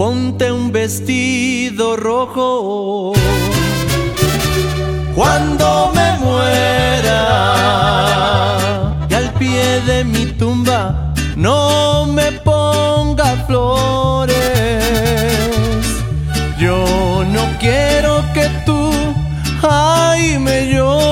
ponte un vestido rojo. Cuando me muera y al pie de mi tumba no me ponga flores, yo no quiero que tú, ay, me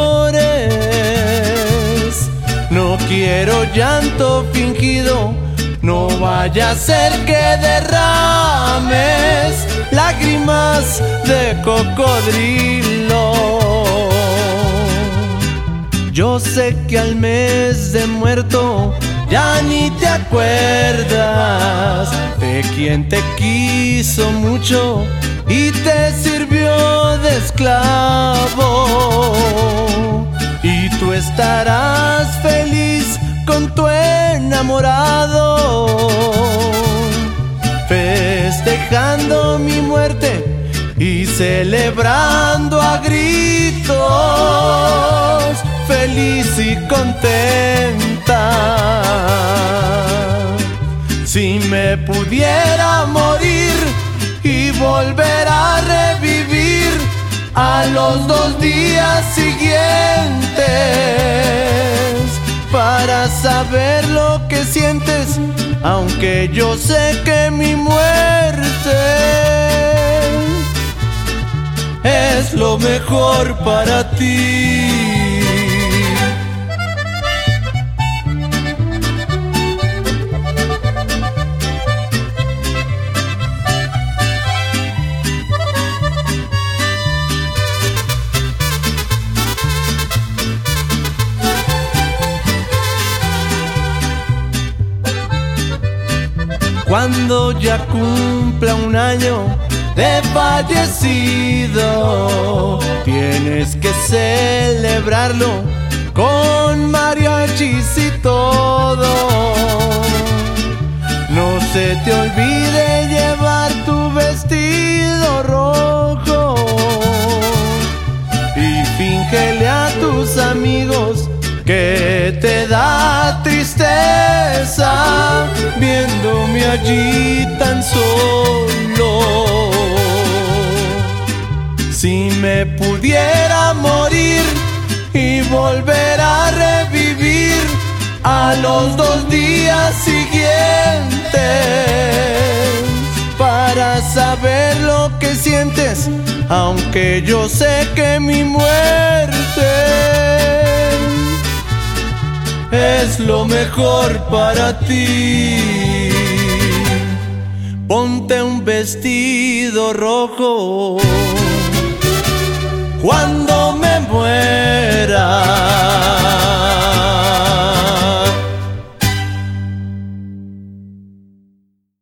llores. No quiero llanto fingido, no vaya a ser que derrames lágrimas de cocodrilo. Yo sé que al mes de muerto ya ni te acuerdas de quien te quiso mucho y te sirvió de esclavo. Y tú estarás feliz con tu enamorado, festejando mi muerte y celebrando a gritos, feliz y contenta. Si me pudiera morir y volver a revivir a los 2 días siguientes, para saber lo que sientes, aunque yo sé que mi muerte es lo mejor para ti. Cuando ya cumpla 1 año de fallecido, tienes que celebrarlo con mariachis y todo. No se te olvide llevar tu vestido rojo y fíngele a tus amigos que te da tristeza viéndome allí tan solo. Si me pudiera morir y volver a revivir a los 2 días siguientes, para saber lo que sientes, aunque yo sé que mi muerte es lo mejor para ti. Ponte un vestido rojo. Cuando